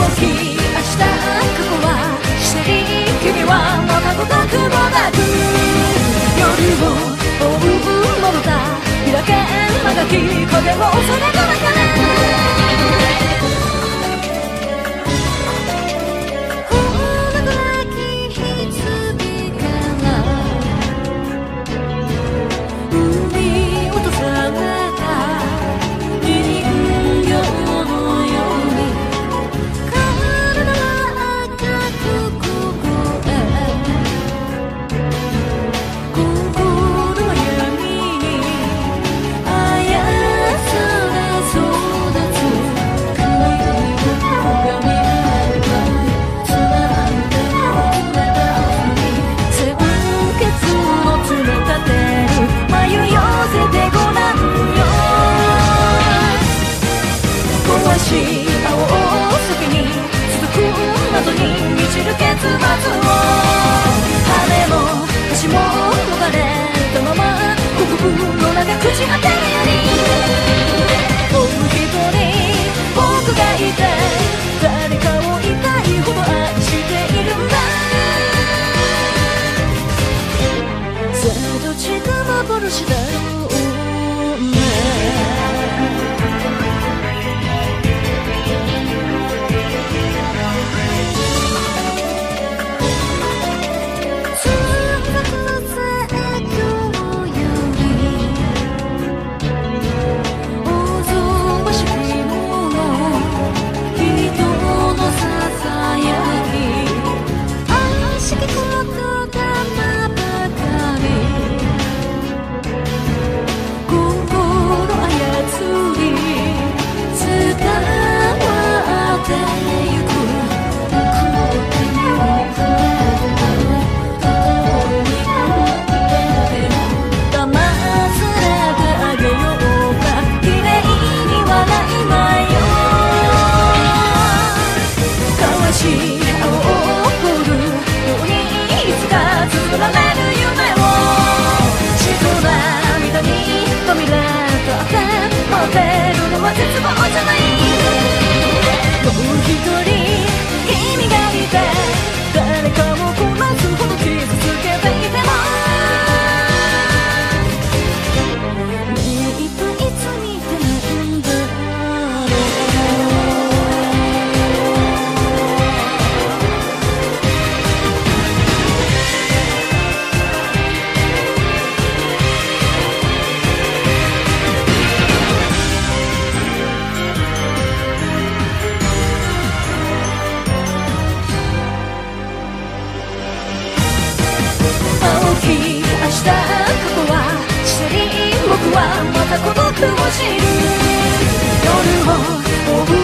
き明日過去はしていい君はまたごたくもなく夜を追うものだ開けんまがき影を恐れの中で青先に続く謎に満ちる結末を羽も足も逃れたまま国分の中朽ち果てるよりもう一人僕がいて誰かを痛いほど愛しているんださあどっちが幻だろうね絶望じゃないもう一人君がいて誰かを殺すほど傷つけていてもねえ一体いつ見てなんだろ明日過去は知り僕はまた孤独を知る夜を追う